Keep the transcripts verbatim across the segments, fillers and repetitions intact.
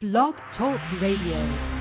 Blog Talk Radio.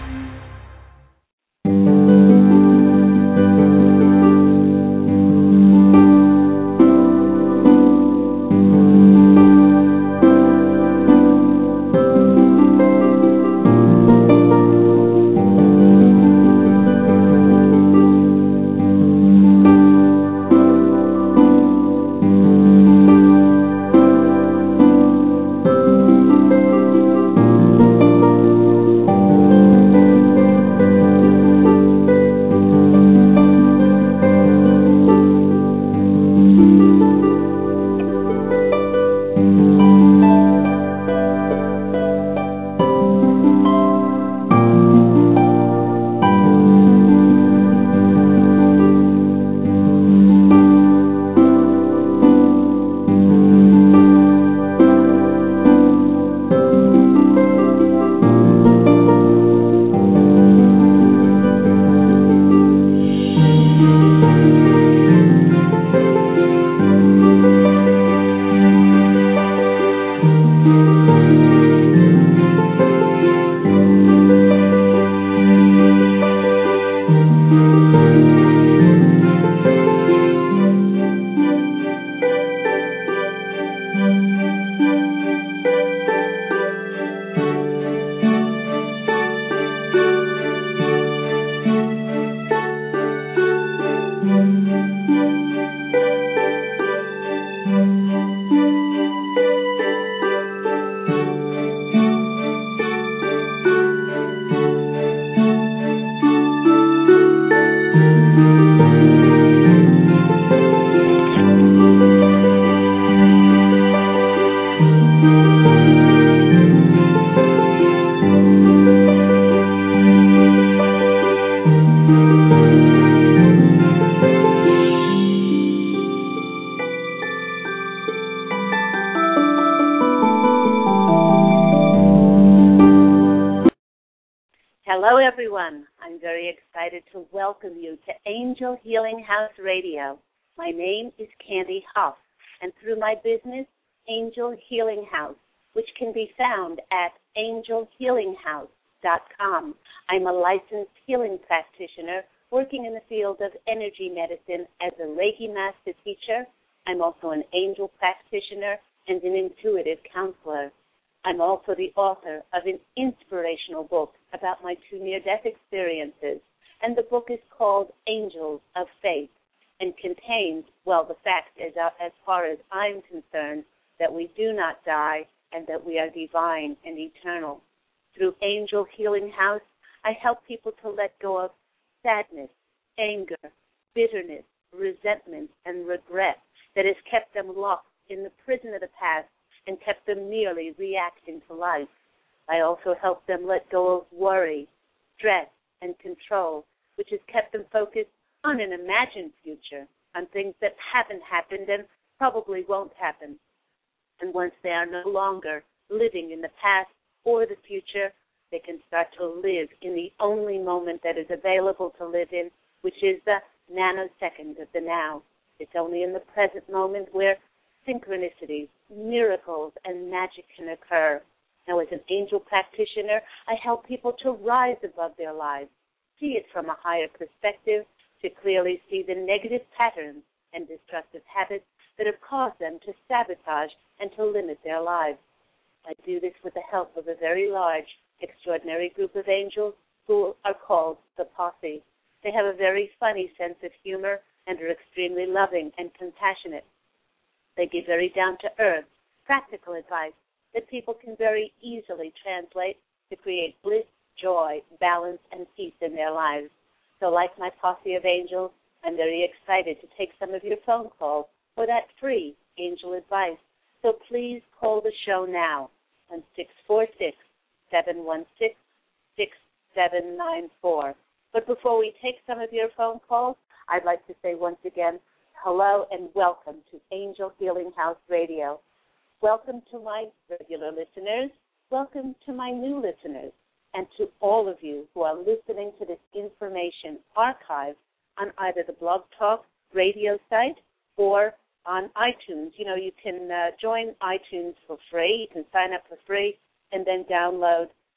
Hello, everyone. I'm very excited to welcome you to Angel Healing House Radio. My name is Candy Huff, and through my business, Angel Healing House, which can be found at angel healing house dot com, I'm a licensed healing practitioner working in the field of energy medicine as a Reiki master teacher. I'm also an angel practitioner and an intuitive counselor. I'm also the author of an inspirational book about my two near-death experiences, and the book is called Angels of Faith and contains, well, the fact is, uh, as far as I'm concerned, that we do not die and that we are divine and eternal. Through Angel Healing House, I help people to let go of sadness, anger, bitterness, resentment, and regret that has kept them locked in the prison of the past and kept them merely reacting to life. I also help them let go of worry, stress, and control, which has kept them focused on an imagined future, on things that haven't happened and probably won't happen. And once they are no longer living in the past or the future, they can start to live in the only moment that is available to live in, which is the nanosecond of the now. It's only in the present moment where synchronicities, miracles, and magic can occur. Now, as an angel practitioner, I help people to rise above their lives, see it from a higher perspective, to clearly see the negative patterns and destructive habits that have caused them to sabotage and to limit their lives. I do this with the help of a very large, extraordinary group of angels who are called the Posse. They have a very funny sense of humor and are extremely loving and compassionate. They give very down-to-earth, practical advice that people can very easily translate to create bliss, joy, balance, and peace in their lives. So like my posse of angels, I'm very excited to take some of your phone calls for that free angel advice. So please call the show now on six four six, seven one six, six seven nine four. But before we take some of your phone calls, I'd like to say once again, hello and welcome to Angel Healing House Radio. Welcome to my regular listeners. Welcome to my new listeners. And to all of you who are listening to this information archived on either the Blog Talk radio site or on iTunes. You know, you can uh, join iTunes for free. You can sign up for free and then download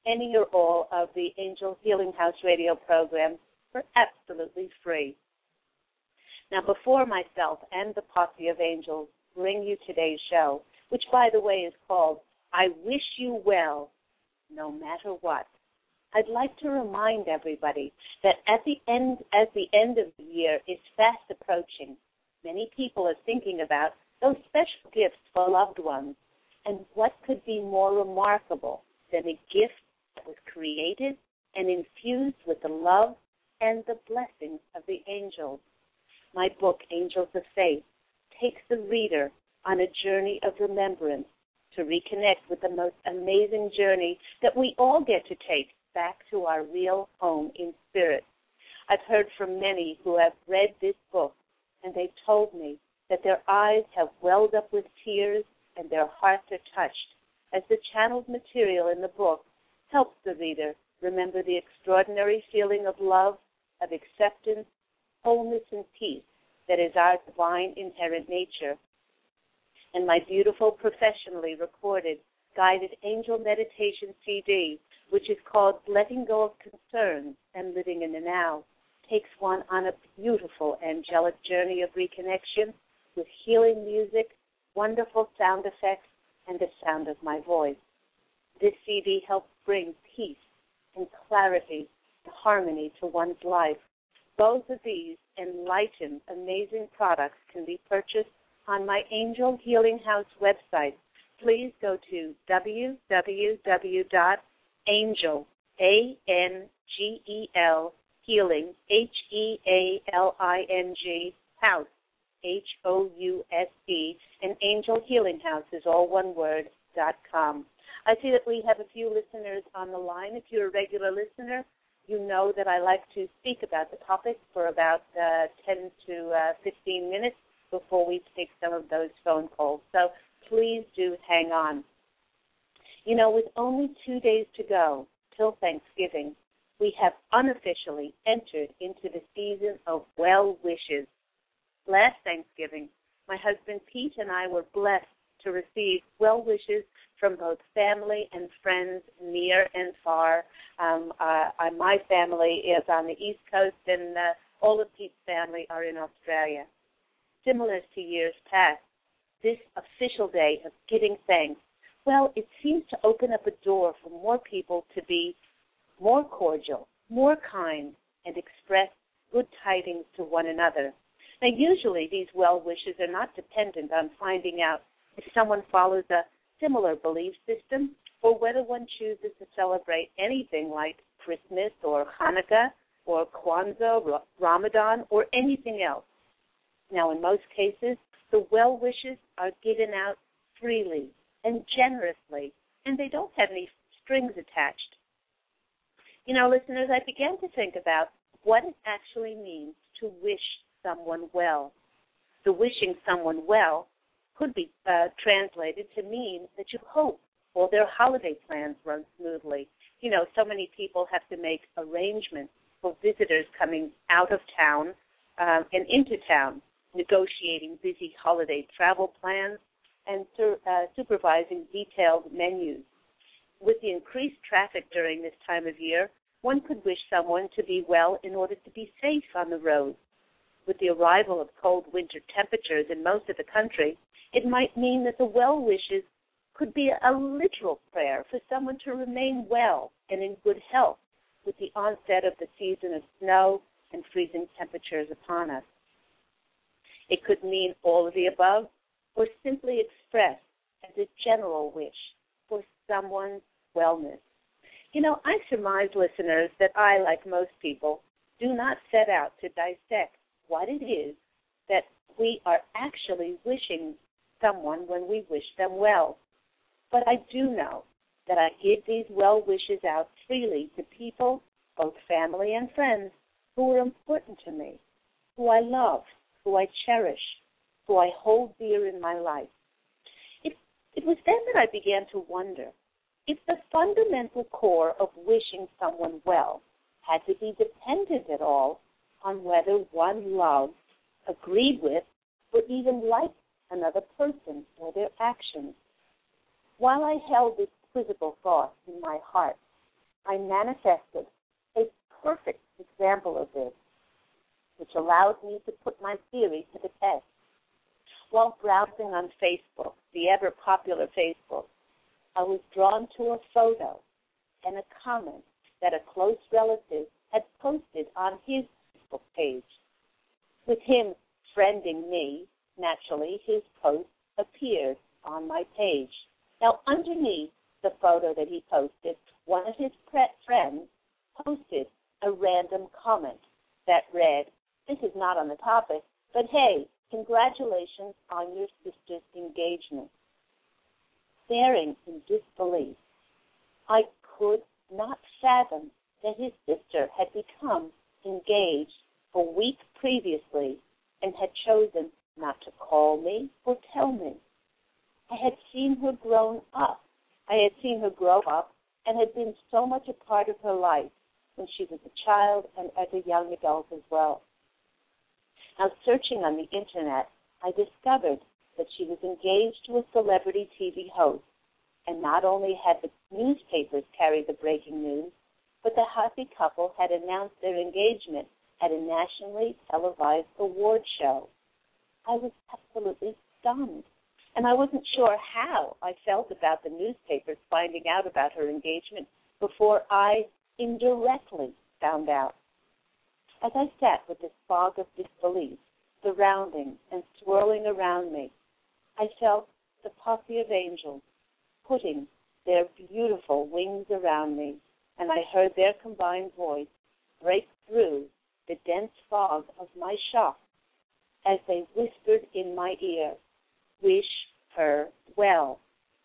any or all of the Angel Healing House radio programs for absolutely free. Now, before myself and the posse of angels bring you today's show, which, by the way, is called I Wish You Well, No Matter What, I'd like to remind everybody that at the end, as the end of the year is fast approaching, many people are thinking about those special gifts for loved ones. And what could be more remarkable than a gift that was created and infused with the love and the blessings of the angels? My book, Angels of Faith, takes the reader on a journey of remembrance to reconnect with the most amazing journey that we all get to take back to our real home in spirit. I've heard from many who have read this book, and they've told me that their eyes have welled up with tears and their hearts are touched as the channeled material in the book helps the reader remember the extraordinary feeling of love, of acceptance, wholeness, and peace that is our divine inherent nature. And my beautiful, professionally recorded, guided angel meditation C D, which is called Letting Go of Concerns and Living in the Now, takes one on a beautiful angelic journey of reconnection with healing music, wonderful sound effects, and the sound of my voice. This C D helps bring peace and clarity and harmony to one's life. Both of these enlightened, amazing products can be purchased on my Angel Healing House website. Please go to w w w dot angel, A N G E L, healing, H E A L I N G, house, H O U S E, and Angel Healing House is all one word, dot com. I see that we have a few listeners on the line. If you're a regular listener, you know that I like to speak about the topic for about uh, ten to fifteen minutes before we take some of those phone calls. So please do hang on. You know, with only two days to go till Thanksgiving, we have unofficially entered into the season of well wishes. Last Thanksgiving, my husband Pete and I were blessed to receive well wishes from both family and friends near and far. Um, uh, my family is on the East Coast, and uh, all of Pete's family are in Australia. Similar to years past, this official day of giving thanks, well, it seems to open up a door for more people to be more cordial, more kind, and express good tidings to one another. Now, usually these well wishes are not dependent on finding out if someone follows a similar belief system or whether one chooses to celebrate anything like Christmas or Hanukkah or Kwanzaa, Ramadan, or anything else. Now, in most cases, the well wishes are given out freely and generously, and they don't have any strings attached. You know, listeners, I began to think about what it actually means to wish someone well. The wishing someone well could be uh, translated to mean that you hope all their holiday plans run smoothly. You know, so many people have to make arrangements for visitors coming out of town um, and into town, negotiating busy holiday travel plans and uh, supervising detailed menus. With the increased traffic during this time of year, one could wish someone to be well in order to be safe on the road. With the arrival of cold winter temperatures in most of the country, it might mean that the well wishes could be a literal prayer for someone to remain well and in good health with the onset of the season of snow and freezing temperatures upon us. It could mean all of the above or simply expressed as a general wish for someone's wellness. You know, I surmise, listeners, that I, like most people, do not set out to dissect what it is that we are actually wishing someone when we wish them well. But I do know that I give these well wishes out freely to people, both family and friends, who are important to me, who I love, who I cherish, who I hold dear in my life. It, it was then that I began to wonder if the fundamental core of wishing someone well had to be dependent at all on whether one loved, agreed with, or even liked another person or their actions. While I held this quizzical thought in my heart, I manifested a perfect example of this, which allowed me to put my theory to the test. While browsing on Facebook, the ever-popular Facebook, I was drawn to a photo and a comment that a close relative had posted on his Facebook page. With him friending me, naturally, his post appeared on my page. Now, underneath the photo that he posted, one of his friends posted a random comment that read, "This is not on the topic, but hey, congratulations on your sister's engagement." Staring in disbelief, I could not fathom that his sister had become engaged a week previously and had chosen not to call me or tell me. I had seen her grown up. I had seen her grow up and had been so much a part of her life when she was a child and as a young adult as well. Now, searching on the Internet, I discovered that she was engaged to a celebrity T V host, and not only had the newspapers carried the breaking news, but the happy couple had announced their engagement at a nationally televised award show. I was absolutely stunned, and I wasn't sure how I felt about the newspapers finding out about her engagement before I indirectly found out. As I sat with this fog of disbelief surrounding and swirling around me, I felt the posse of angels putting their beautiful wings around me, and I heard their combined voice break through the dense fog of my shock as they whispered in my ear, "Wish her well."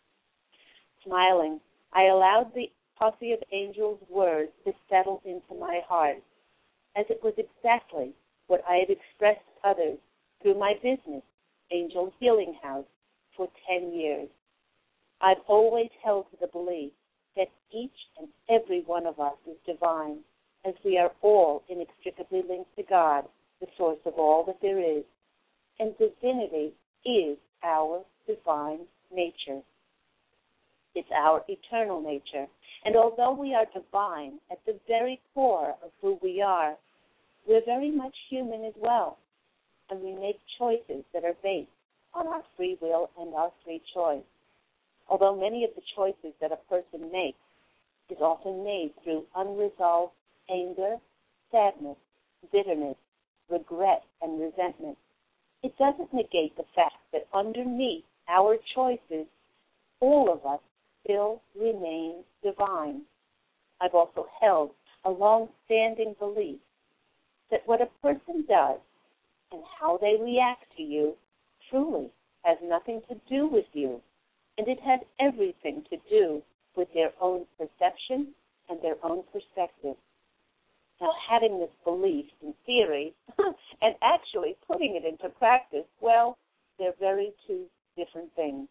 Smiling, I allowed the posse of angels' words to settle into my heart, as it was exactly what I had expressed to others through my business, Angel Healing House, for ten years. I've always held to the belief that each and every one of us is divine, as we are all inextricably linked to God, the source of all that there is. And divinity is our divine nature. It's our eternal nature. And although we are divine at the very core of who we are, we're very much human as well. And we make choices that are based on our free will and our free choice. Although many of the choices that a person makes is often made through unresolved anger, sadness, bitterness, regret, and resentment, it doesn't negate the fact that underneath our choices, all of us still remain divine. I've also held a long-standing belief that what a person does and how they react to you truly has nothing to do with you, and it has everything to do with their own perception and their own perspective. Now, having this belief in theory and actually putting it into practice, well, they're very two different things.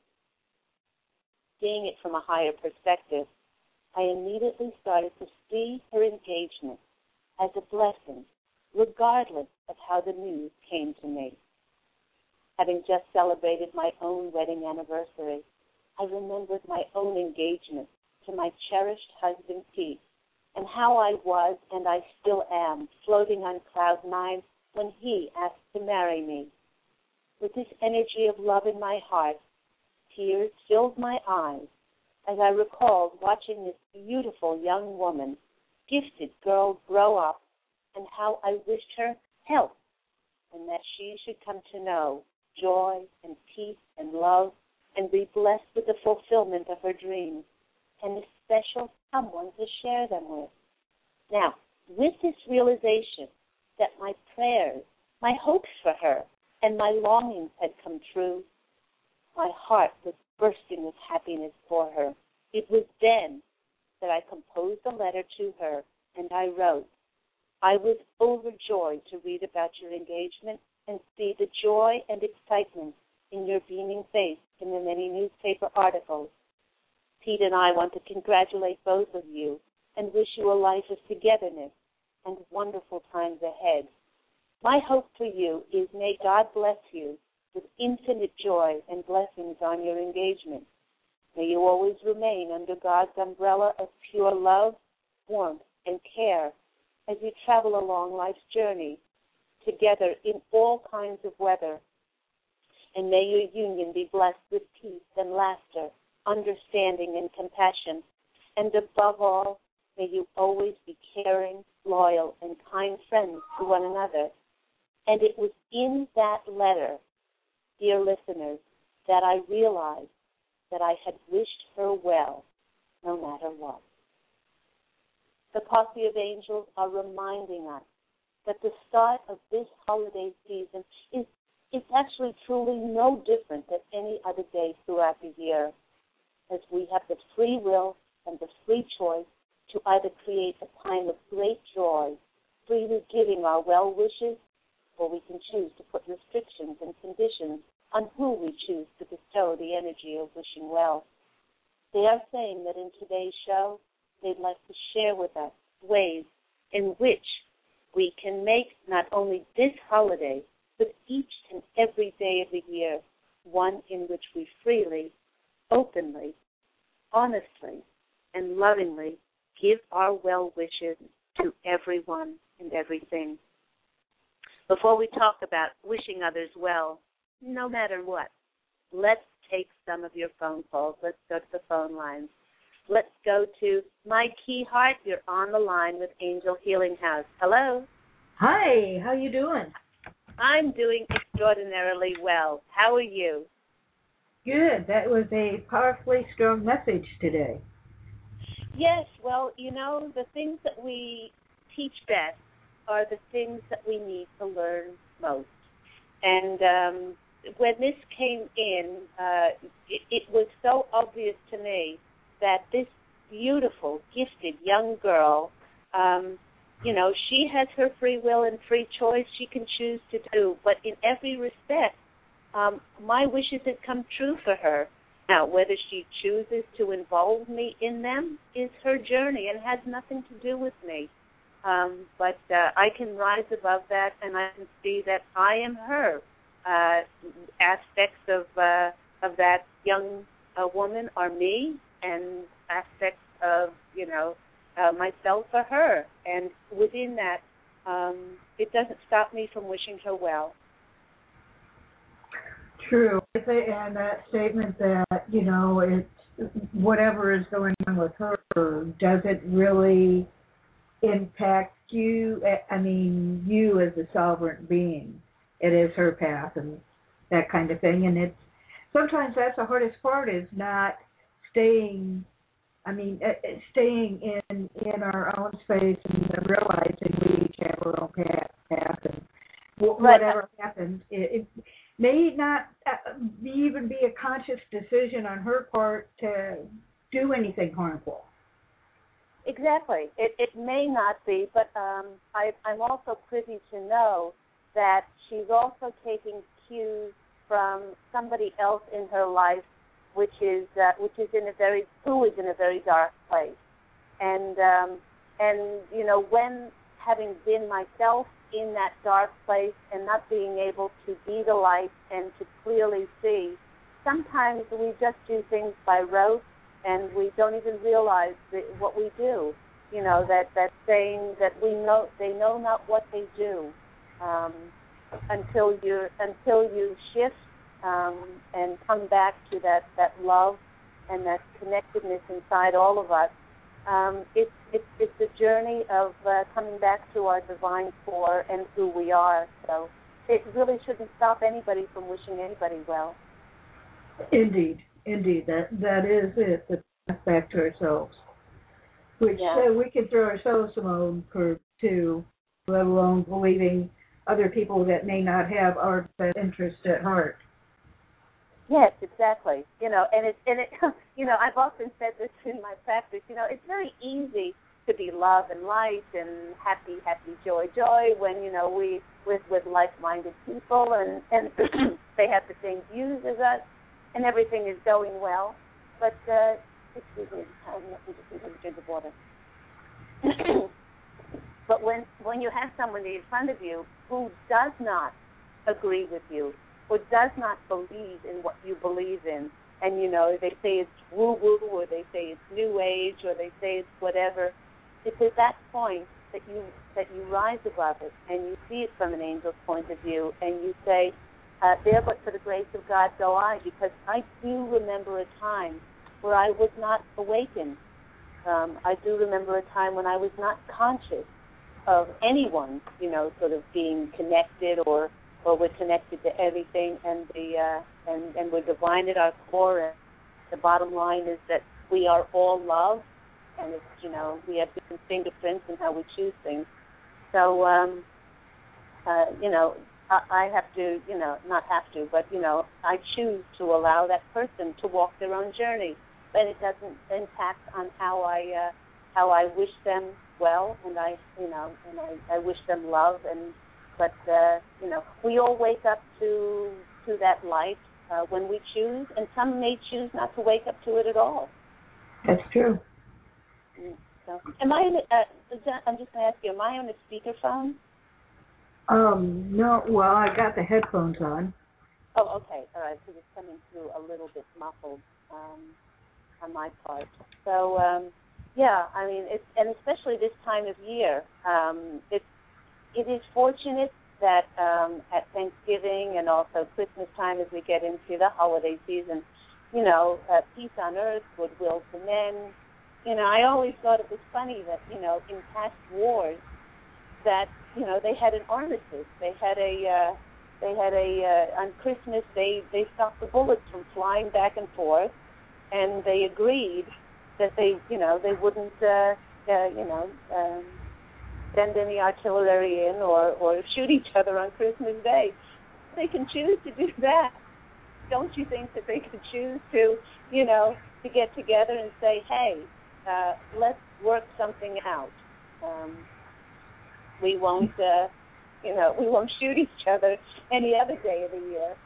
Seeing it from a higher perspective, I immediately started to see her engagement as a blessing, regardless of how the news came to me. Having just celebrated my own wedding anniversary, I remembered my own engagement to my cherished husband, Pete, and how I was, and I still am, floating on cloud nine when he asked to marry me. With this energy of love in my heart, tears filled my eyes as I recalled watching this beautiful young woman, gifted girl, grow up, and how I wished her health, and that she should come to know joy and peace and love and be blessed with the fulfillment of her dreams and a special someone to share them with. Now, with this realization that my prayers, my hopes for her, and my longings had come true, my heart was bursting with happiness for her. It was then that I composed a letter to her, and I wrote, "I was overjoyed to read about your engagement and see the joy and excitement in your beaming face in the many newspaper articles. Pete and I want to congratulate both of you and wish you a life of togetherness and wonderful times ahead. My hope for you is may God bless you with infinite joy and blessings on your engagement. May you always remain under God's umbrella of pure love warmth and care as you travel along life's journey together in all kinds of weather. And may your union be blessed with peace and laughter, understanding and compassion. And above all, may you always be caring, loyal, and kind friends to one another. And it was in that letter, dear listeners, that I realized that I had wished her well, no matter what. The Coffee of Angels are reminding us that the start of this holiday season is, is actually truly no different than any other day throughout the year, as we have the free will and the free choice to either create a time of great joy, freely giving our well wishes, or we can choose to put restrictions and conditions on who we choose to bestow the energy of wishing well. They are saying that in today's show, they'd like to share with us ways in which we can make not only this holiday, but each and every day of the year one in which we freely, openly, honestly, and lovingly give our well wishes to everyone and everything. Before we talk about wishing others well, no matter what, let's take some of your phone calls. Let's go to the phone lines. Let's go to Mike Keyhart. You're on the line with Angel Healing House. Hello. Hi, how you doing? I'm doing extraordinarily well. How are you? Good. That was a powerfully strong message today. Yes, well, you know, the things that we teach best are the things that we need to learn most. And um, when this came in, uh, it, it was so obvious to me that this beautiful, gifted young girl, um, you know, she has her free will and free choice. She can choose to do, but in every respect, um, my wishes had come true for her. Now, whether she chooses to involve me in them is her journey and has nothing to do with me. Um, but uh, I can rise above that, and I can see that I am her. Uh, aspects of uh, of that young uh, woman are me, and aspects of, you know, uh, myself are her. And within that, um, it doesn't stop me from wishing her well. True. And that statement that, you know, it's whatever is going on with her, does it really impact you? I mean, you as a sovereign being. It is her path and that kind of thing. And it's sometimes that's the hardest part, is not staying, I mean, staying in, in our own space and realizing we each have our own path, path and whatever right. happens, it, it may not be, even be a conscious decision on her part to do anything harmful. Exactly. It, it may not be, but um, I, I'm also privy to know that she's also taking cues from somebody else in her life, which is uh, which is in a very who is in a very dark place, and um, and you know, when having been myself in that dark place and not being able to be the light and to clearly see, sometimes we just do things by rote and we don't even realize that what we do. You know, that, that saying that we know they know not what they do um, until you until you shift um, and come back to that, that love and that connectedness inside all of us. Um, it's, it's it's a journey of uh, coming back to our divine core and who we are. So it really shouldn't stop anybody from wishing anybody well. Indeed, indeed, that that is it. The path back to ourselves, which yeah. uh, we can throw ourselves alone for too, let alone believing other people that may not have our best interest at heart. Yes, exactly. You know, and it, and it, you know, I've often said this in my practice. You know, it's very easy to be love and light and happy, happy, joy, joy when, you know, we with with like-minded people and and they have the same views as us and everything is going well. But uh, excuse me, I'm just going to drink the water. But when when you have somebody in front of you who does not agree with you, or does not believe in what you believe in, and, you know, they say it's woo-woo, or they say it's new age, or they say it's whatever, it's at that point that you that you rise above it and you see it from an angel's point of view, and you say, uh, there but for the grace of God go I, because I do remember a time where I was not awakened. Um, I do remember a time when I was not conscious of anyone, you know, sort of being connected, or or we're connected to everything, and the uh, and and we're divine at our core. And the bottom line is that we are all love, and it's, you know, we have different fingerprints in how we choose things. So, um, uh, you know, I, I have to, you know, not have to, but you know, I choose to allow that person to walk their own journey, but it doesn't impact on how I uh, how I wish them well, and I, you know, and I, I wish them love, and but uh, you know, we all wake up to to that light uh, when we choose, and some may choose not to wake up to it at all. That's true. So, am I? Uh, I'm just going to ask you. Am I on a speakerphone? Um, no. Well, I got the headphones on. Oh, okay. All right. So it's coming through a little bit muffled um, on my part. So, um, yeah. I mean, it's and especially this time of year, um, it's it is fortunate that um, at Thanksgiving and also Christmas time, as we get into the holiday season, you know, uh, peace on earth, goodwill to men. You know, I always thought it was funny that, you know, in past wars that, you know, they had an armistice. They had a, uh, they had a, uh, on Christmas, they, they stopped the bullets from flying back and forth, and they agreed that they, you know, they wouldn't, uh, uh, you know, um, send any artillery in or, or shoot each other on Christmas Day. They can choose to do that. Don't you think that they could choose to, you know, to get together and say, hey, uh, let's work something out. Um, we won't, uh, you know, we won't shoot each other any other day of the year.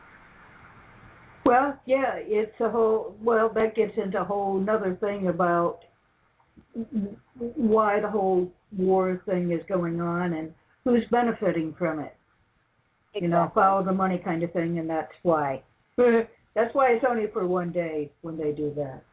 Well, yeah, it's a whole, well, that gets into a whole another thing about why the whole war thing is going on and who's benefiting from it. Exactly. You know, follow the money kind of thing, and that's why. That's why it's only for one day when they do that.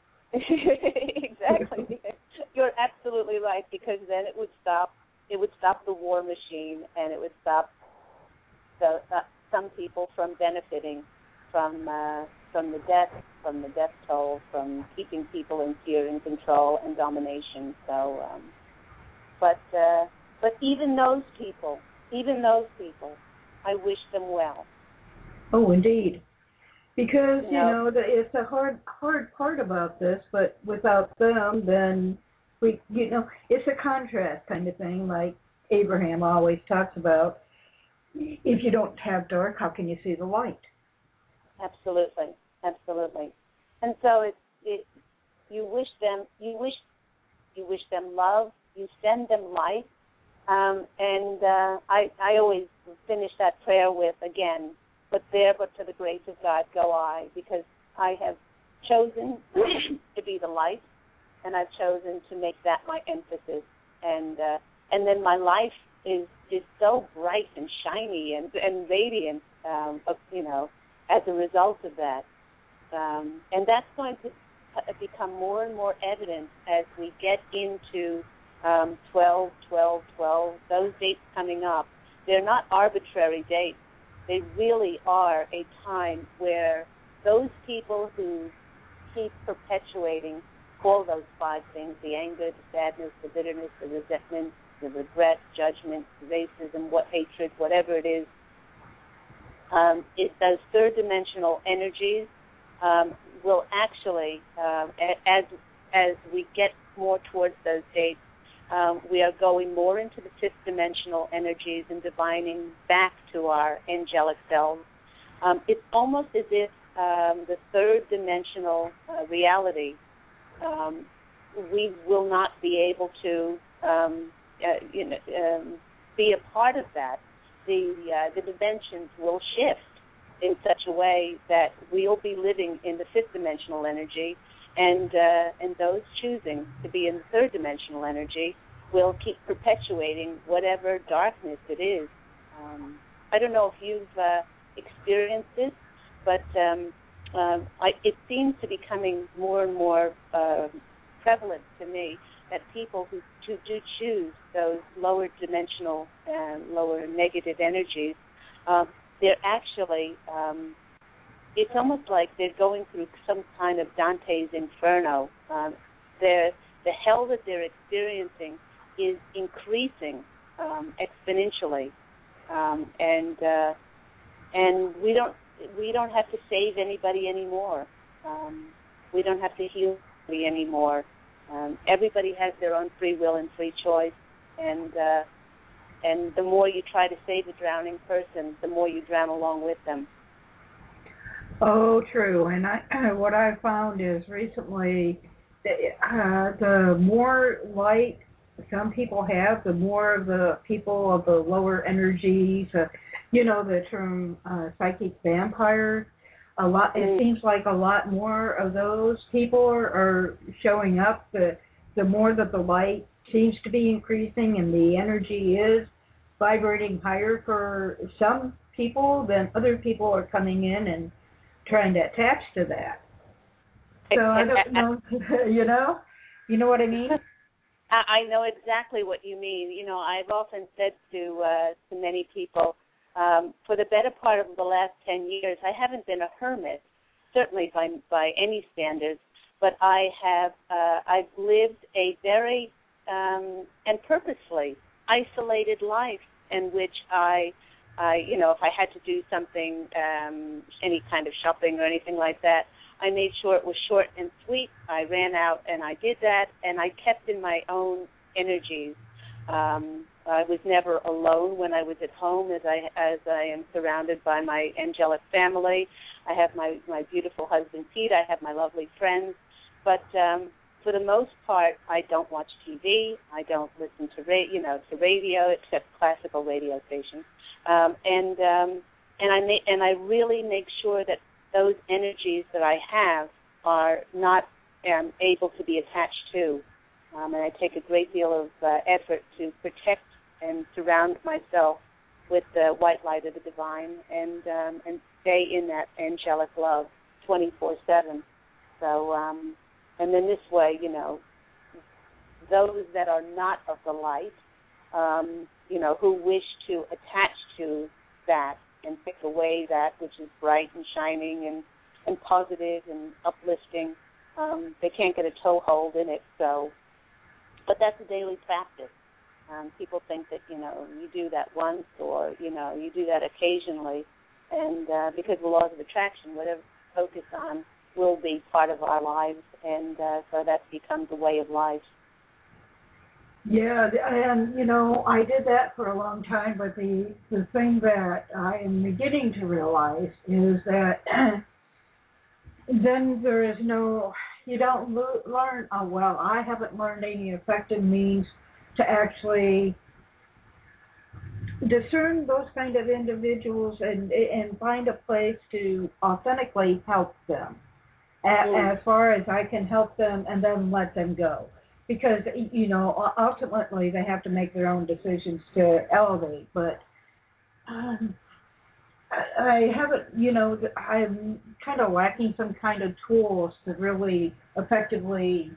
Exactly. You're absolutely right, because then it would stop. It would stop the war machine, and it would stop the, uh, some people from benefiting from uh, from the death, from the death toll, from keeping people in fear and control and domination. So, um, but uh, but even those people, even those people, I wish them well. Oh, indeed. Because, you know, know, the, it's a hard hard part about this, but without them, then we, you know, it's a contrast kind of thing, like Abraham always talks about. If you don't have dark, how can you see the light? Absolutely, absolutely. And so it's it, you wish them you wish you wish them love, you send them light, um, and uh, I I always finish that prayer with, again, but there but for the grace of God go I, because I have chosen to be the light, and I've chosen to make that my emphasis, and uh, and then my life is is so bright and shiny and and radiant, um, of, you know, as a result of that, um, and that's going to become more and more evident as we get into um, twelve, twelve, twelve. Those dates coming up, they're not arbitrary dates. They really are a time where those people who keep perpetuating all those five things, the anger, the sadness, the bitterness, the resentment, the regret, judgment, racism, what hatred, whatever it is, um, it, those third-dimensional energies um, will actually, um, as as we get more towards those dates, Um, we are going more into the fifth-dimensional energies and divining back to our angelic selves. Um, it's almost as if um, the third-dimensional uh, reality, um, we will not be able to um, uh, you know, um, be a part of that. The, uh, the dimensions will shift in such a way that we'll be living in the fifth-dimensional energy, and uh, and those choosing to be in the third-dimensional energy will keep perpetuating whatever darkness it is. Um, I don't know if you've uh, experienced this, but um, um, I, it seems to be becoming more and more uh, prevalent to me that people who, who do choose those lower dimensional and lower negative energies, um, they're actually, um, it's almost like they're going through some kind of Dante's Inferno. Um, they're, the hell that they're experiencing is increasing um, exponentially, um, and uh, and we don't we don't have to save anybody anymore. Um, we don't have to heal anybody anymore. Um, everybody has their own free will and free choice, and uh, and the more you try to save a drowning person, the more you drown along with them. Oh, true. And I, what I found is recently, uh, the more light some people have, the more the people of the lower energies, uh, you know, the term uh, psychic vampires, a lot. It seems like a lot more of those people are, are showing up. The the more that the light seems to be increasing and the energy is vibrating higher for some people, then other people are coming in and trying to attach to that. So I don't know, you know, you know what I mean? I know exactly what you mean. You know, I've often said to uh, to many people, um, for the better part of the last ten years, I haven't been a hermit, certainly by by any standards, but I have uh, I've lived a very um, and purposely isolated life in which I, I, you know, if I had to do something, um, any kind of shopping or anything like that, I made sure it was short and sweet. I ran out and I did that, and I kept in my own energies. Um, I was never alone when I was at home, as I as I am surrounded by my angelic family. I have my, my beautiful husband, Pete. I have my lovely friends. But um, for the most part, I don't watch T V. I don't listen to ra- you know to radio, except classical radio stations. Um, and um, and I ma- and I really make sure that those energies that I have are not um, able to be attached to. Um, and I take a great deal of uh, effort to protect and surround myself with the white light of the divine and um, and stay in that angelic love twenty-four seven. So, um, and then this way, you know, those that are not of the light, um, you know, who wish to attach to that and take away that which is bright and shining and, and positive and uplifting, um, they can't get a toehold in it. So, but that's a daily practice. Um, people think that, you know, you do that once or, you know, you do that occasionally. And uh, because of the laws of attraction, whatever you focus on will be part of our lives. And uh, so that becomes a way of life. Yeah, and, you know, I did that for a long time, but the, the thing that I am beginning to realize is that then there is no, you don't lo- learn, oh, well, I haven't learned any effective means to actually discern those kind of individuals and and find a place to authentically help them as, mm. as far as I can help them and then let them go. Because, you know, ultimately they have to make their own decisions to elevate. But um, I haven't, you know, I'm kind of lacking some kind of tools to really effectively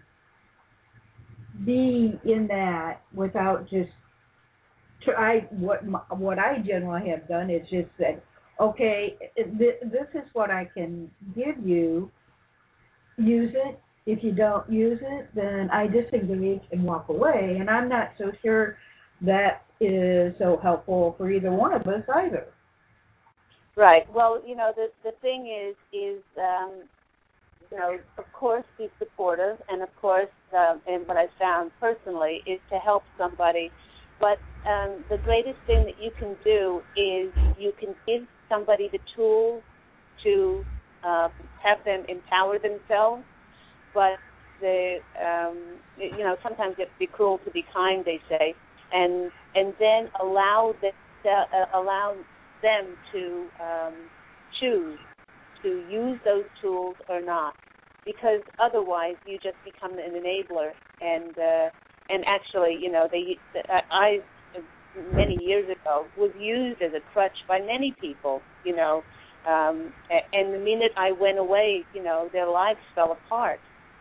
be in that without just try. What what I generally have done is just said, okay, this is what I can give you. Use it. If you don't use it, then I disengage and walk away. And I'm not so sure that is so helpful for either one of us either. Right. Well, you know, the the thing is, is um, you know, of course, be supportive, and of course, um, and what I found personally is to help somebody. But um, the greatest thing that you can do is you can give somebody the tools to uh, have them empower themselves. But the um, you know, sometimes it's be cruel to be kind, they say, and and then allow them uh, allow them to um, choose to use those tools or not, because otherwise you just become an enabler. And uh, and actually, you know, they I many years ago was used as a crutch by many people, you know, um, and the minute I went away, you know, their lives fell apart.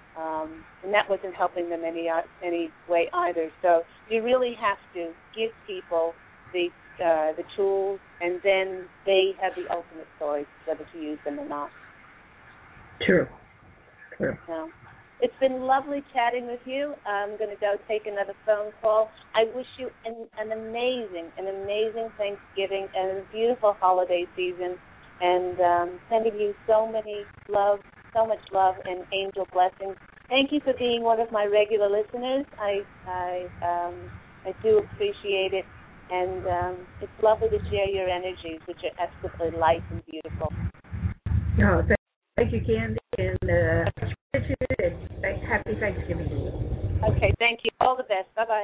Um, and that wasn't helping them any uh, any way either. So you really have to give people the uh, the tools, and then they have the ultimate choice whether to use them or not. True. True. So, it's been lovely chatting with you. I'm going to go take another phone call. I wish you an, an amazing, an amazing Thanksgiving and a beautiful holiday season, and um, sending you so many love, so much love and angel blessings. Thank you for being one of my regular listeners. I I um, I do appreciate it, and um, it's lovely to share your energies, which are absolutely light and beautiful. Oh, thank, thank you, Candy, and uh, and happy Thanksgiving to you. Okay, thank you. All the best. Bye-bye.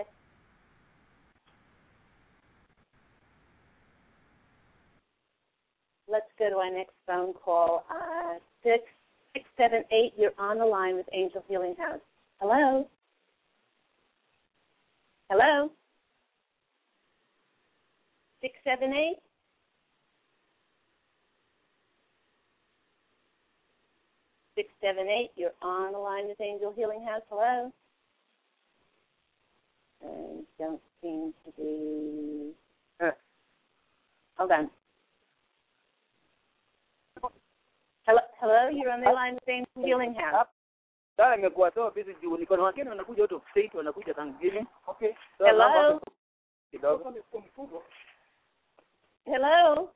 Let's go to our next phone call. Uh, six six seven eight. You're on the line with Angel Healing House. Hello. Hello. Six seven eight. Six seven eight. You're on the line with Angel Healing House. Hello. I don't seem to be. Uh, hold on. Hello, hello, you're on the line with Angel Healing House. Dada imekuwa sawa busy juu niko na wageni wanakuja watu state wanakuja Thanksgiving. Okay. Hello. Kidogo. Hello.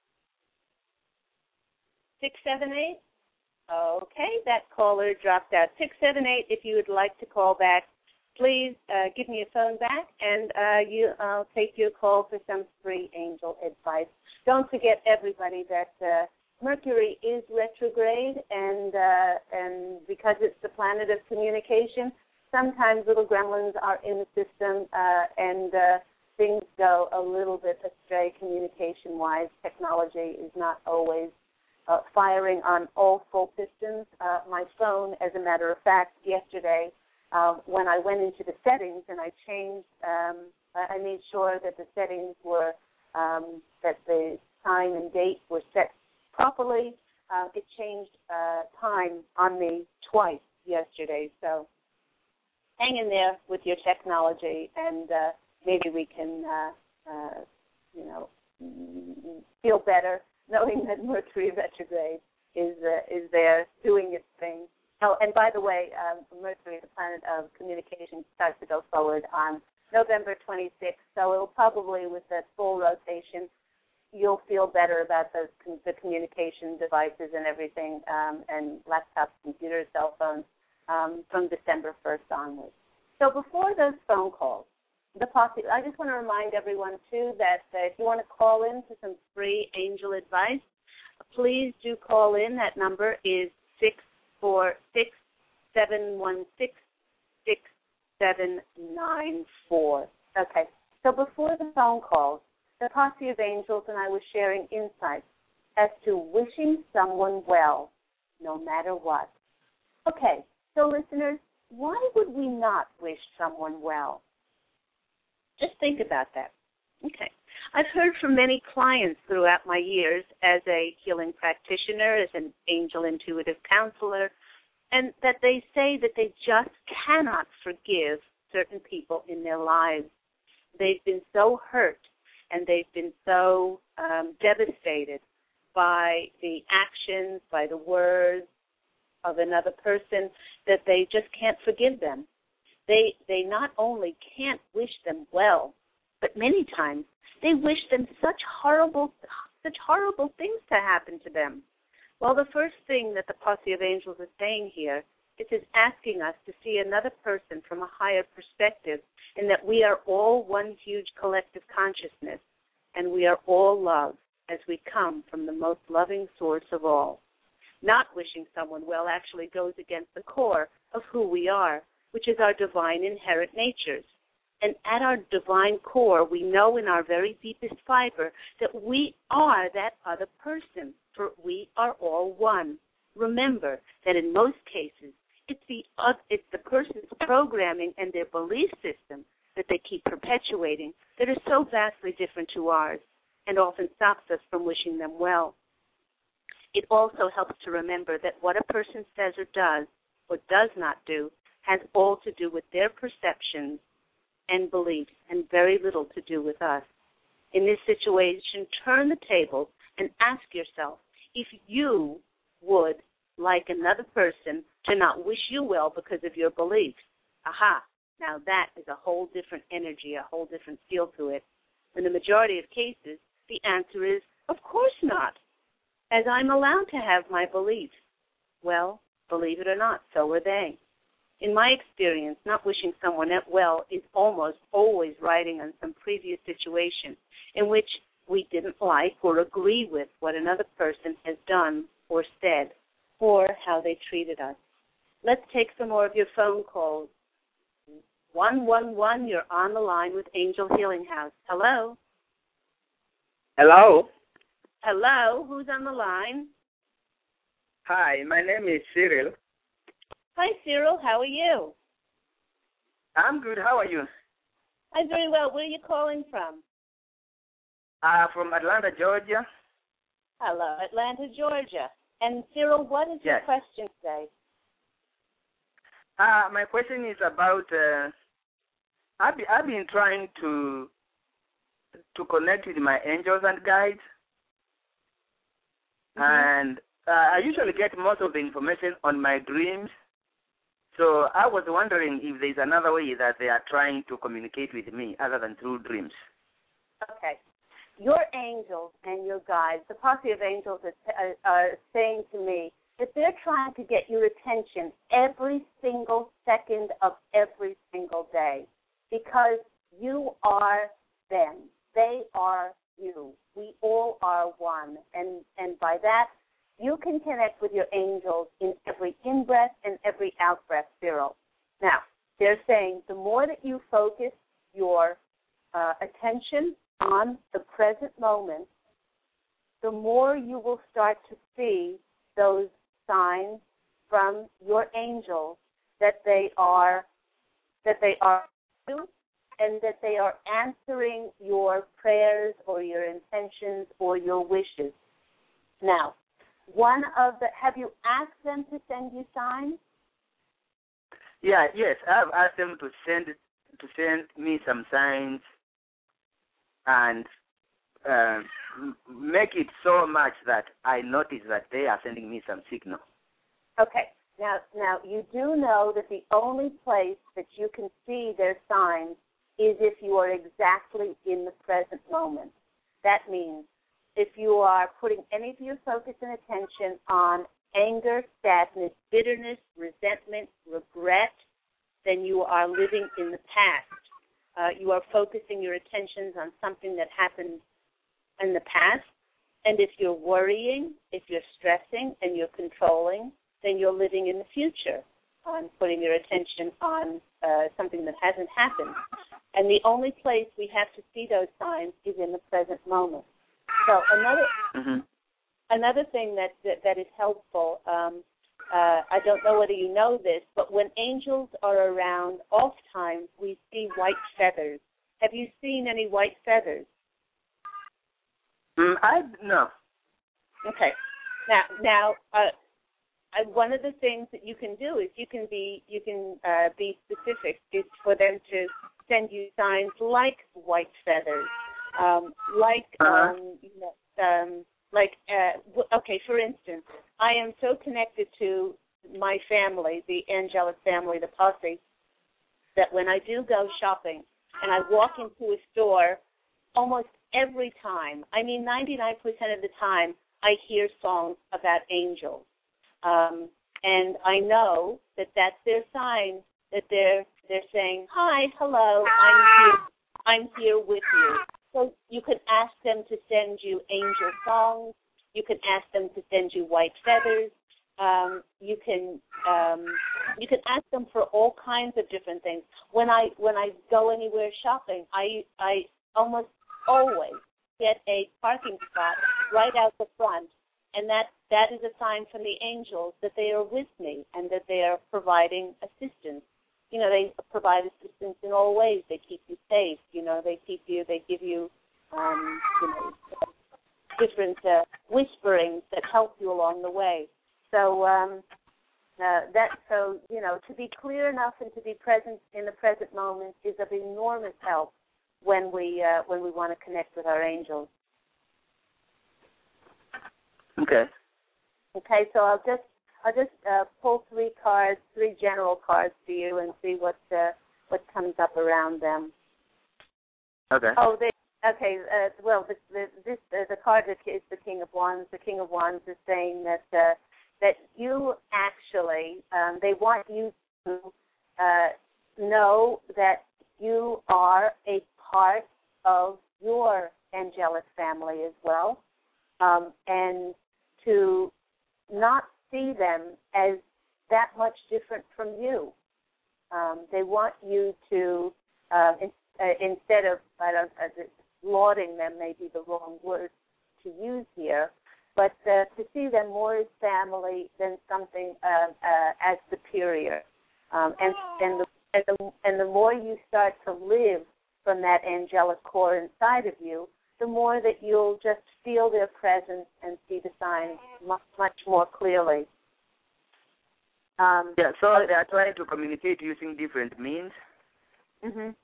six seven eight. Okay, that caller dropped out. six seven eight, if you would like to call back, please uh, give me a phone back, and uh, you, I'll take your call for some free angel advice. Don't forget, everybody, that uh, Mercury is retrograde, and uh, and because it's the planet of communication, sometimes little gremlins are in the system, uh, and uh, things go a little bit astray communication-wise. Technology is not always uh, firing on all full systems. Uh, my phone, as a matter of fact, yesterday, uh, when I went into the settings and I changed, um, I made sure that the settings were, um, that the time and date were set properly. Uh, it changed uh, time on me twice yesterday. So hang in there with your technology, and uh, maybe we can, uh, uh, you know, feel better knowing that Mercury retrograde is uh, is there doing its thing. Oh, and by the way, um, Mercury, the planet of communication, starts to go forward on November twenty-sixth. So it'll probably, with that full rotation, you'll feel better about the, the communication devices and everything, um, and laptops, computers, cell phones, um, from December first onwards. So before those phone calls, the possi- I just want to remind everyone, too, that uh, if you want to call in for some free angel advice, please do call in. That number is six four six, seven one six, six seven nine four. Okay, so before the phone calls, the Posse of Angels and I were sharing insights as to wishing someone well, no matter what. Okay, so listeners, why would we not wish someone well? Just think about that. Okay. I've heard from many clients throughout my years as a healing practitioner, as an angel intuitive counselor, and that they say that they just cannot forgive certain people in their lives. They've been so hurt, and they've been so um, devastated by the actions, by the words of another person, that they just can't forgive them. They they not only can't wish them well, but many times they wish them such horrible such horrible things to happen to them. Well, the first thing that the Posse of Angels is saying here is it's asking us to see another person from a higher perspective, in that we are all one huge collective consciousness, and we are all love as we come from the most loving source of all. Not wishing someone well actually goes against the core of who we are, which is our divine inherent natures. And at our divine core, we know in our very deepest fiber that we are that other person, for we are all one. Remember that in most cases, it's the, uh, it's the person's programming and their belief system that they keep perpetuating that are so vastly different to ours, and often stops us from wishing them well. It also helps to remember that what a person says or does or does not do has all to do with their perceptions and beliefs and very little to do with us. In this situation, turn the tables and ask yourself if you would like another person to not wish you well because of your beliefs. Aha, now that is a whole different energy, a whole different feel to it. In the majority of cases, the answer is, of course not, as I'm allowed to have my beliefs. Well, believe it or not, so are they. In my experience, not wishing someone well is almost always riding on some previous situation in which we didn't like or agree with what another person has done or said or how they treated us. Let's take some more of your phone calls. one one one, you're on the line with Angel Healing House. Hello? Hello? Hello, who's on the line? Hi, my name is Cyril. Hi, Cyril, how are you? I'm good, how are you? I'm very well. Where are you calling from? Uh, from Atlanta, Georgia. Hello, Atlanta, Georgia. And Cyril, what is your Yes. question today? Uh, my question is about, uh, I've, be, I've been trying to to connect with my angels and guides, Mm-hmm. and uh, I usually get most of the information on my dreams. So I was wondering if there's another way that they are trying to communicate with me other than through dreams. Okay. Your angels and your guides, the posse of angels are, are saying to me that they're trying to get your attention every single second of every single day because you are them. They are you. We all are one. And, and by that, you can connect with your angels in every in-breath and every out-breath, Cyril. Now, they're saying the more that you focus your uh, attention on the present moment, the more you will start to see those signs from your angels that they are that they are you and that they are answering your prayers or your intentions or your wishes. Now, one of the have you asked them to send you signs? Yeah, yes, I've asked them to send to send me some signs and uh, make it so much that I notice that they are sending me some signal. Okay. Now, now you do know that the only place that you can see their signs is if you are exactly in the present moment. That means if you are putting any of your focus and attention on anger, sadness, bitterness, resentment, regret, then you are living in the past. Uh, you are focusing your attentions on something that happened in the past. And if you're worrying, if you're stressing and you're controlling, then you're living in the future on putting your attention on uh, something that hasn't happened. And the only place we have to see those signs is in the present moment. So another Mm-hmm. another thing that, that, that is helpful, um, uh, I don't know whether you know this, but when angels are around, oftentimes we see white feathers. Have you seen any white feathers? Mm, I no. Okay. Now, now, uh, I, one of the things that you can do is you can be you can uh, be specific. Is for them to send you signs like white feathers, um, like Uh-huh. um, you know, um, like uh, w- okay. For instance, I am so connected to my family, the angelic family, the posse, that when I do go shopping and I walk into a store, almost every time, I mean ninety-nine percent of the time, I hear songs about angels. Um, and I know that that's their sign, that they're they're saying, hi, hello, I'm here, I'm here with you. So you can ask them to send you angel songs. You can ask them to send you white feathers. Um, you can um, you can ask them for all kinds of different things. When I when I go anywhere shopping, I I almost always get a parking spot right out the front, and that that is a sign from the angels that they are with me and that they are providing assistance. You know, they provide assistance in all ways. They keep you safe. You know, they keep you. They give you, um, you know, different uh, whisperings that help you along the way. So um, uh, that so you know to be clear enough and to be present in the present moment is of enormous help when we uh, when we want to connect with our angels. Okay. Okay, so I'll just I'll just uh, pull three cards, three general cards for you, and see what uh, what comes up around them. Okay. Oh, they, okay. Uh, well, the, the, this uh, the card that is the King of Wands. The King of Wands is saying that uh, that you actually um, they want you to uh, know that you are a part of your angelic family as well, um, and to not see them as that much different from you. Um, they want you to, uh, in, uh, instead of, I don't, uh, lauding them may be the wrong word to use here, but uh, to see them more as family than something uh, uh, as superior. Um, and, and, the, and, the, and the more you start to live from that angelic core inside of you, the more that you'll just feel their presence and see the signs much, much more clearly. Um, yeah, so they are trying to communicate using different means. Mhm.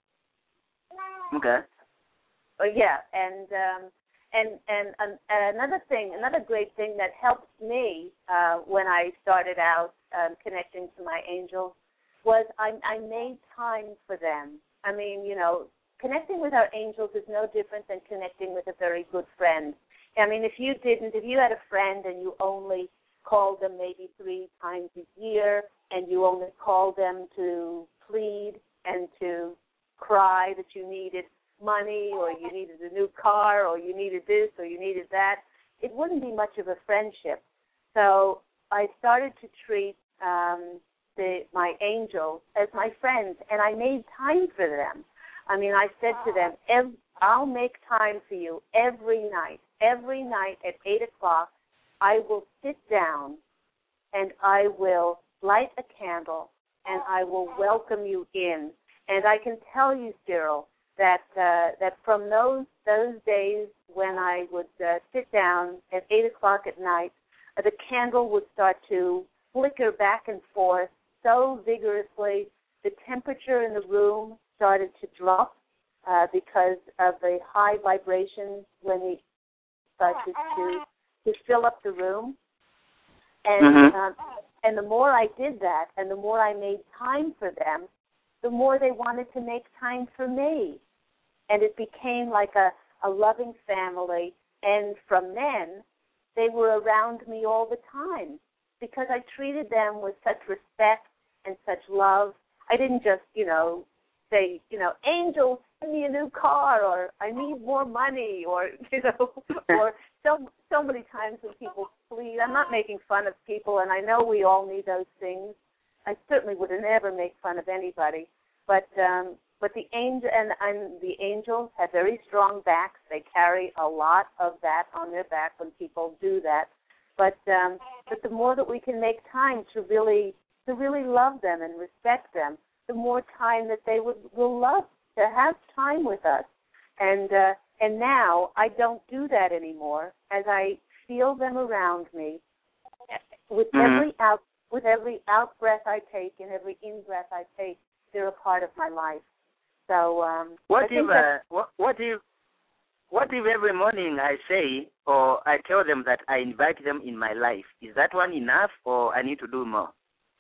Okay. Oh, yeah, and um, and and um, another thing, another great thing that helped me uh, when I started out um, connecting to my angels was I, I made time for them. I mean, you know, connecting with our angels is no different than connecting with a very good friend. I mean, if you didn't, if you had a friend and you only called them maybe three times a year, and you only called them to plead and to cry that you needed money or you needed a new car or you needed this or you needed that, it wouldn't be much of a friendship. So I started to treat um, the, my angels as my friends, and I made time for them. I mean, I said to them, Ev- I'll make time for you every night. Every night at eight o'clock, I will sit down and I will light a candle and I will welcome you in. And I can tell you, Cyril, that uh, that from those those days when I would uh, sit down at eight o'clock at night, uh, the candle would start to flicker back and forth so vigorously. The temperature in the room started to drop uh, because of the high vibrations when we started to to fill up the room. And mm-hmm. um, and the more I did that and the more I made time for them, the more they wanted to make time for me. And it became like a, a loving family. And from then, they were around me all the time because I treated them with such respect and such love. I didn't just, you know, say, you know, angels, send me a new car, or I need more money, or, you know, or so so many times when people plead. I'm not making fun of people, and I know we all need those things. I certainly would never make fun of anybody, but um, but the angel and, and the angels have very strong backs. They carry a lot of that on their back when people do that. But um, but the more that we can make time to really to really love them and respect them, the more time that they would will love to have time with us. And uh, and now I don't do that anymore. As I feel them around me, with mm-hmm. every out with every out breath I take and every in breath I take, they're a part of my life. So um, what I if think uh, what, what if what if every morning I say or I tell them that I invite them in my life? Is that one enough, or I need to do more?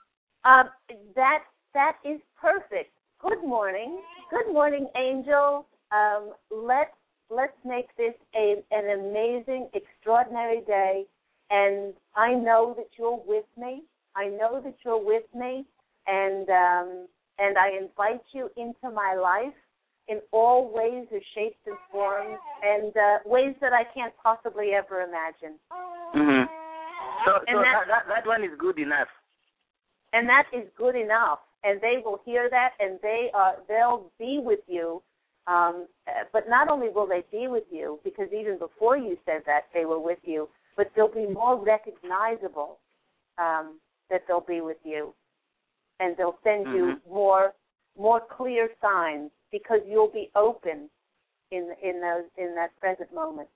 Um, that that is perfect. Good morning, good morning, Angel. Um, let's let's make this a, an amazing, extraordinary day. And I know that you're with me. I know that you're with me, and um, and I invite you into my life in all ways or shapes and forms, and uh, ways that I can't possibly ever imagine. Mm-hmm. So, And so that- that, that that one is good enough. And that is good enough. And they will hear that, and they are they'll be with you. Um, but not only will they be with you, because even before you said that they were with you, but they'll be more recognizable um, that they'll be with you, and they'll send mm-hmm. you more more clear signs because you'll be open in in those in that present moment.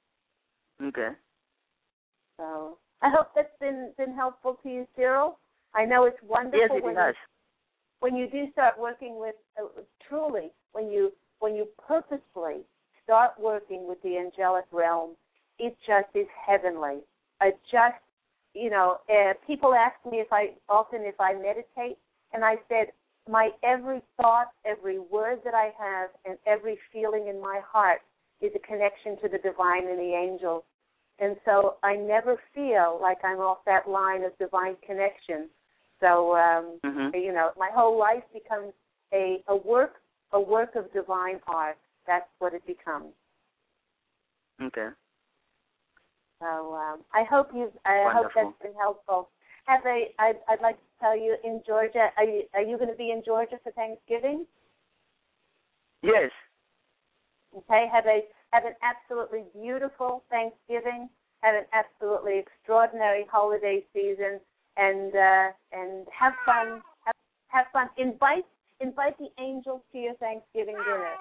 Okay. So I hope that's been been helpful to you, Cyril. I know it's wonderful Yes, it when has. you, when you do start working with uh, truly when you when you purposefully start working with the angelic realm. It just is heavenly. It just you know, uh, people ask me if I often if I meditate, and I said my every thought, every word that I have, and every feeling in my heart is a connection to the divine and the angels. And so I never feel like I'm off that line of divine connection. So, um, mm-hmm. you know, my whole life becomes a, a work a work of divine art. That's what it becomes. Okay. So um, I hope you. I Wonderful. hope that's been helpful. Have a, I'd, I'd like to tell you in Georgia. Are you are you going to be in Georgia for Thanksgiving? Yes. Okay. Have a have an absolutely beautiful Thanksgiving. Have an absolutely extraordinary holiday season, and uh, and have fun. Have, have fun. Invite invite the angels to your Thanksgiving dinner.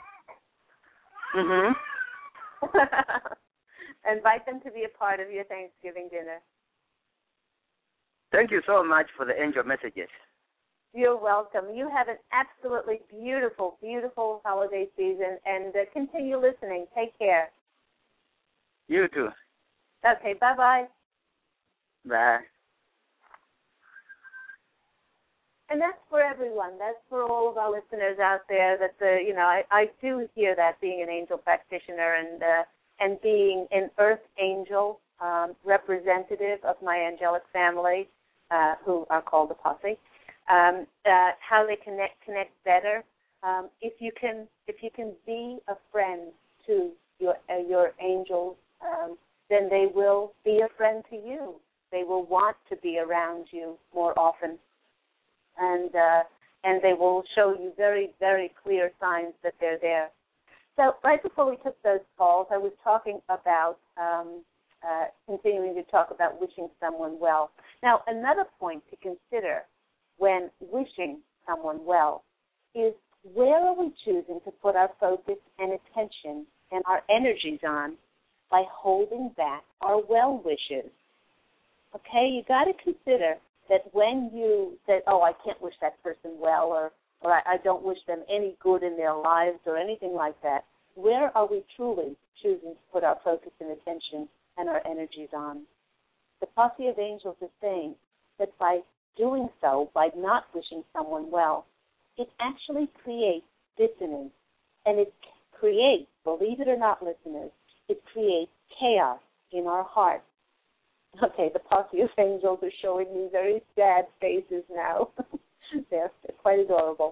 Mhm. Invite them to be a part of your Thanksgiving dinner. Thank you so much for the angel messages. You're welcome. You have an absolutely beautiful, beautiful holiday season, and uh, continue listening. Take care. You too. Okay, bye-bye. Bye. And that's for everyone. That's for all of our listeners out there. That the, you know, I, I do hear that being an angel practitioner and uh, and being an earth angel um, representative of my angelic family, uh, who are called the posse. Um, uh, how they connect connect better. Um, if you can if you can be a friend to your uh, your angels, um, then they will be a friend to you. They will want to be around you more often, and uh, and they will show you very very clear signs that they're there. So right before we took those calls, I was talking about um, uh, continuing to talk about wishing someone well. Now, another point to consider when wishing someone well is where are we choosing to put our focus and attention and our energies on by holding back our well wishes. Okay, you got to consider that when you say, oh, I can't wish that person well, or, or I, I don't wish them any good in their lives or anything like that, where are we truly choosing to put our focus and attention and our energies on? The posse of angels is saying that by doing so, by not wishing someone well, it actually creates dissonance, and it creates, believe it or not, listeners, it creates chaos in our hearts. Okay, the posse of angels are showing me very sad faces now. they're, they're quite adorable.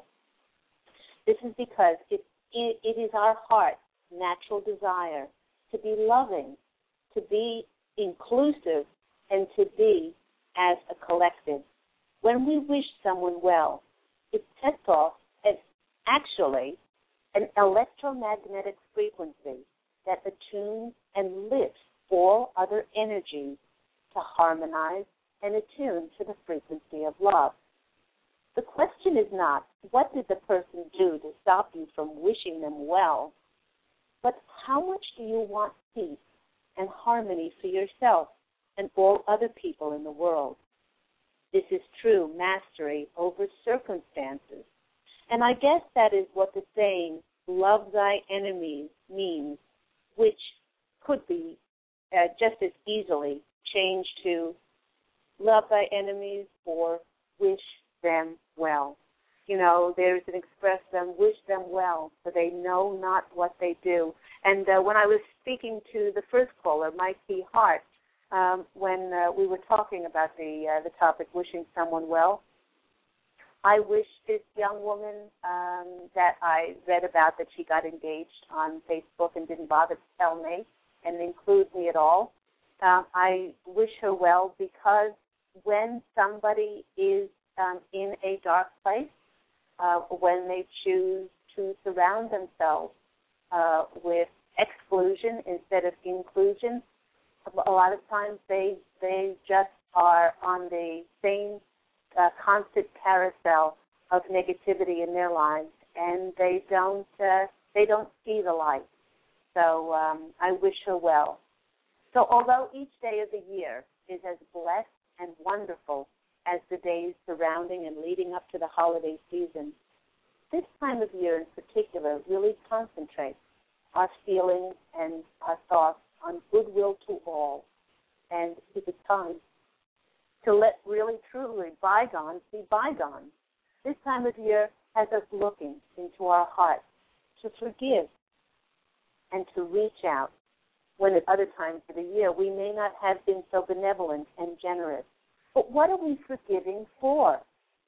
This is because it, it, it is our heart's natural desire to be loving, to be inclusive, and to be as a collective. When we wish someone well, it sets off an, actually an electromagnetic frequency that attunes and lifts all other energies to harmonize and attune to the frequency of love. The question is not, what did the person do to stop you from wishing them well, but how much do you want peace and harmony for yourself and all other people in the world? This is true mastery over circumstances. And I guess that is what the saying, love thy enemies, means, which could be uh, just as easily changed to love thy enemies or wish them well. You know, there's an expression, wish them well, for they know not what they do. And uh, when I was speaking to the first caller, Mike P. Hart, um, when uh, we were talking about the uh, the topic, wishing someone well, I wish this young woman um, that I read about that she got engaged on Facebook and didn't bother to tell me and include me at all. Uh, I wish her well because when somebody is um, in a dark place, uh, when they choose to surround themselves uh, with exclusion instead of inclusion, a lot of times they they just are on the same uh, constant carousel of negativity in their lives, and they don't uh, they don't see the light. So um, I wish her well. So although each day of the year is as blessed and wonderful as the days surrounding and leading up to the holiday season, this time of year in particular really concentrates our feelings and our thoughts on goodwill to all, and it's time to let really truly bygones be bygones. This time of year has us looking into our hearts to forgive and to reach out when at other times of the year we may not have been so benevolent and generous. But what are we forgiving for?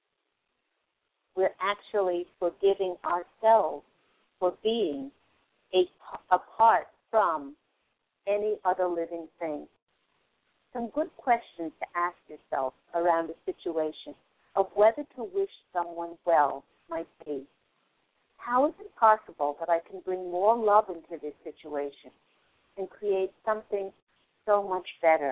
We're actually forgiving ourselves for being a, apart from any other living thing. Some good questions to ask yourself around a situation of whether to wish someone well might be, how is it possible that I can bring more love into this situation and create something so much better?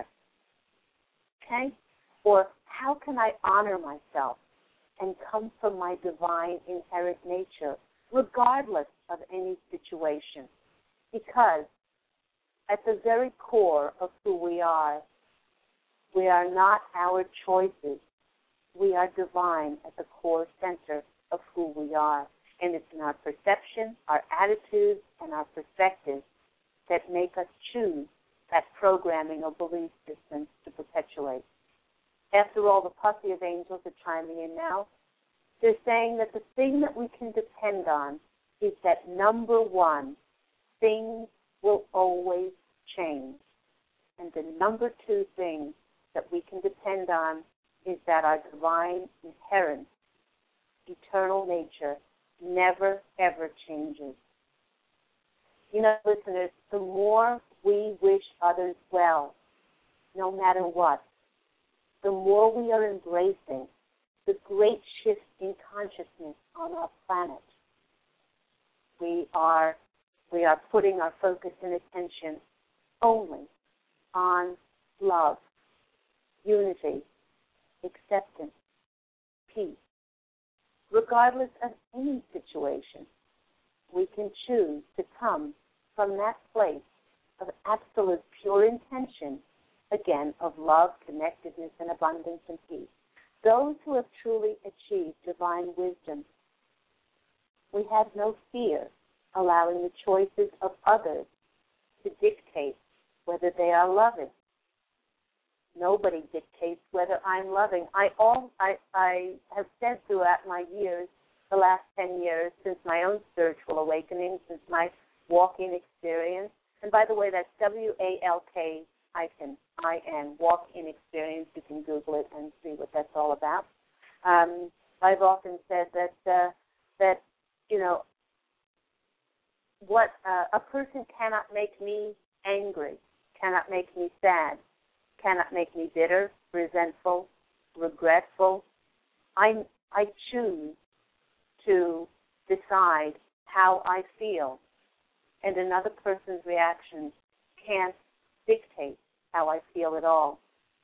Okay? Or how can I honor myself and come from my divine inherent nature, regardless of any situation? Because at the very core of who we are, we are not our choices. We are divine at the core center of who we are. And it's in our perception, our attitudes, and our perspectives that make us choose that programming or belief systems to perpetuate. After all, the posse of angels are chiming in now. They're saying that the thing that we can depend on is that, number one, things will always change. And the number two thing that we can depend on is that our divine, inherent, eternal nature never, ever changes. You know, listeners, the more we wish others well, no matter what, the more we are embracing the great shift in consciousness on our planet. We are, we are putting our focus and attention only on love, unity, acceptance, peace. Regardless of any situation, we can choose to come from that place of absolute pure intention, again, of love, connectedness, and abundance and peace. Those who have truly achieved divine wisdom, we have no fear allowing the choices of others to dictate whether they are loving. Nobody dictates whether I'm loving. I all I, I have said throughout my years, the last ten years, since my own spiritual awakening, since my walk-in experience, and by the way, that's W A L K hyphen I N, walk-in experience. You can Google it and see what that's all about. Um, I've often said that, uh, that you know, what uh, a person cannot make me angry, cannot make me sad, cannot make me bitter, resentful, regretful. I, I choose to decide how I feel, and another person's reactions can't dictate how I feel at all.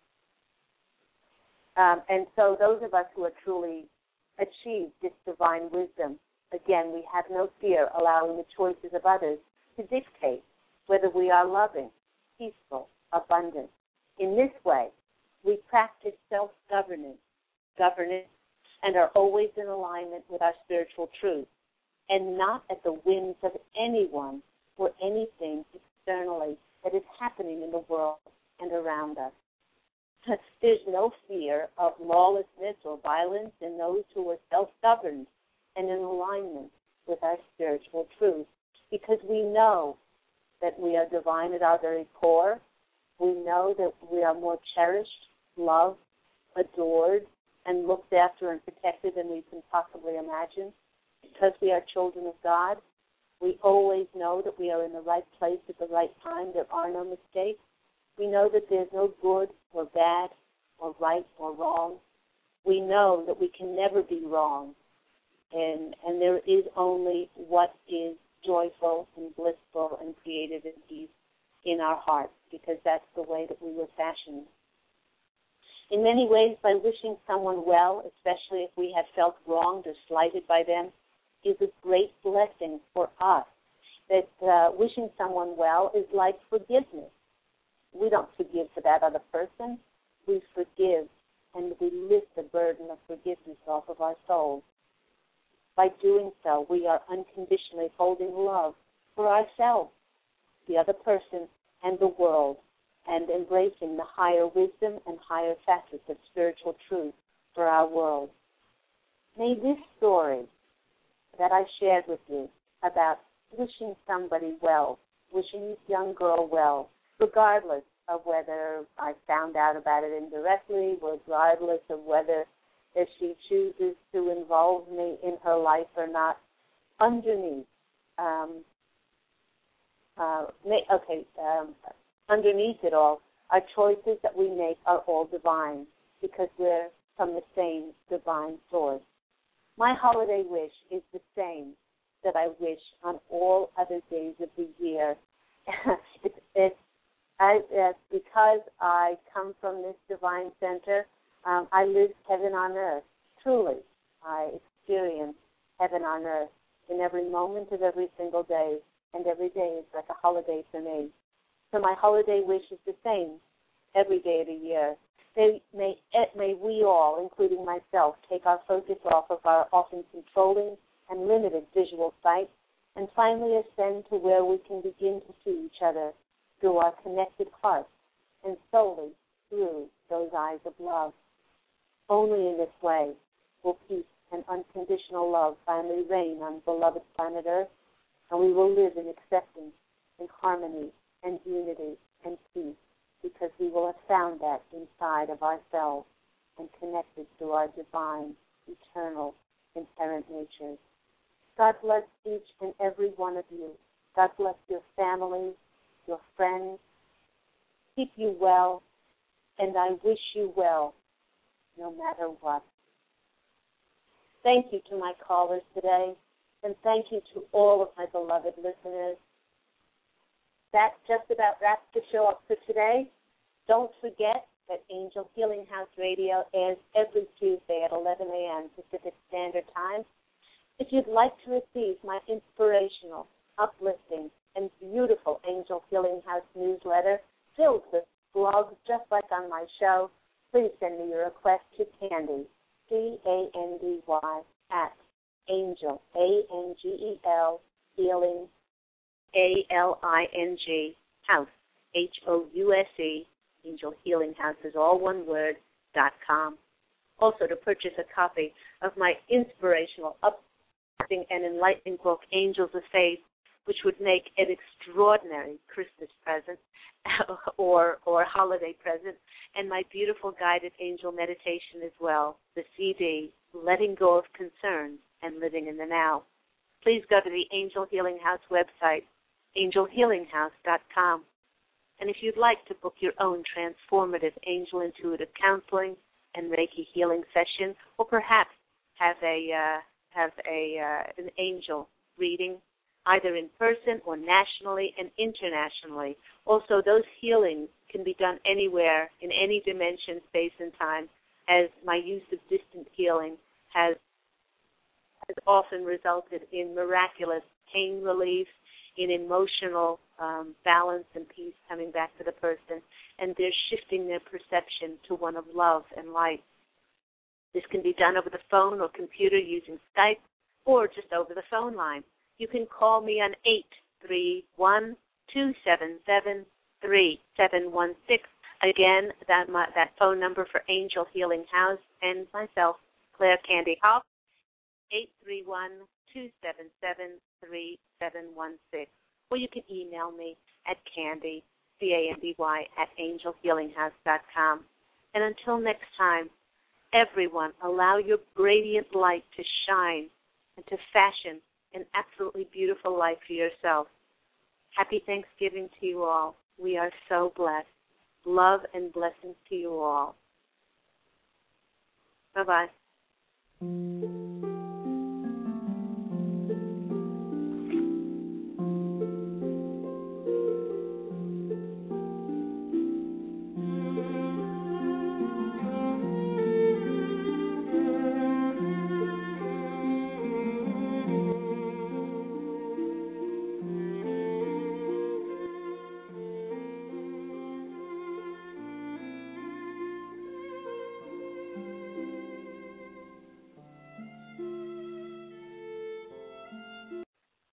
Um, and so those of us who have truly achieved this divine wisdom, again, we have no fear allowing the choices of others to dictate whether we are loving, peaceful, abundant. In this way, we practice self-governance, governance, and are always in alignment with our spiritual truth, and not at the whims of anyone or anything externally that is happening in the world and around us. There's no fear of lawlessness or violence in those who are self-governed and in alignment with our spiritual truth, because we know that we are divine at our very core. We know that we are more cherished, loved, adored, and looked after and protected than we can possibly imagine. Because we are children of God, we always know that we are in the right place at the right time. There are no mistakes. We know that there's no good or bad or right or wrong. We know that we can never be wrong. And, and there is only what is joyful and blissful and creative and peace in our hearts, because that's the way that we were fashioned. In many ways, by wishing someone well, especially if we have felt wronged or slighted by them, is a great blessing for us. That uh, wishing someone well is like forgiveness. We don't forgive for that other person. We forgive and we lift the burden of forgiveness off of our souls. By doing so, we are unconditionally holding love for ourselves, the other person, and the world, and embracing the higher wisdom and higher facets of spiritual truth for our world. May this story that I shared with you about wishing somebody well, wishing this young girl well, regardless of whether I found out about it indirectly, regardless of whether if she chooses to involve me in her life or not, underneath, um, uh, okay, um, underneath it all, our choices that we make are all divine because we're from the same divine source. My holiday wish is the same that I wish on all other days of the year. it's, it's, I, it's because I come from this divine center. Um, I live heaven on earth. Truly, I experience heaven on earth in every moment of every single day, and every day is like a holiday for me. So my holiday wish is the same every day of the year. May, may, may we all, including myself, take our focus off of our often controlling and limited visual sight and finally ascend to where we can begin to see each other through our connected hearts and solely through those eyes of love. Only in this way will peace and unconditional love finally reign on beloved planet Earth, and we will live in acceptance, in harmony, and unity, and peace, because we will have found that inside of ourselves and connected to our divine, eternal, inherent natures. God bless each and every one of you. God bless your families, your friends. Keep you well, and I wish you well, no matter what. Thank you to my callers today, and thank you to all of my beloved listeners. That just about wraps the show up for today. Don't forget that Angel Healing House Radio airs every Tuesday at eleven a.m. Pacific Standard Time. If you'd like to receive my inspirational, uplifting, and beautiful Angel Healing House newsletter filled with blogs just like on my show, please send me your request to Candy, C A N D Y, at Angel, A N G E L, Healing, A L I N G, House, H O U S E, Angel Healing House is all one word, dot com. Also, to purchase a copy of my inspirational, uplifting, and enlightening book, Angels of Faith, which would make an extraordinary Christmas present or or holiday present, and my beautiful guided angel meditation as well, the C D, Letting Go of Concerns and Living in the Now. Please go to the Angel Healing House website, angel healing house dot com. And if you'd like to book your own transformative angel intuitive counseling and Reiki healing session, or perhaps have a uh, have a uh, an angel reading, either in person or nationally and internationally. Also, those healings can be done anywhere, in any dimension, space, and time, as my use of distant healing has has often resulted in miraculous pain relief, in emotional um, balance and peace coming back to the person, and they're shifting their perception to one of love and light. This can be done over the phone or computer using Skype, or just over the phone line. You can call me on eight three one, two seven seven, three seven one six. Again, that my, that phone number for Angel Healing House and myself, Claire Candy Hoff, eight three one, two seven seven, three seven one six. Or you can email me at Candy, C A N D Y, at angel healing house dot com. And until next time, everyone, allow your radiant light to shine and to fashion an absolutely beautiful life for yourself. Happy Thanksgiving to you all. We are so blessed. Love and blessings to you all. Bye-bye.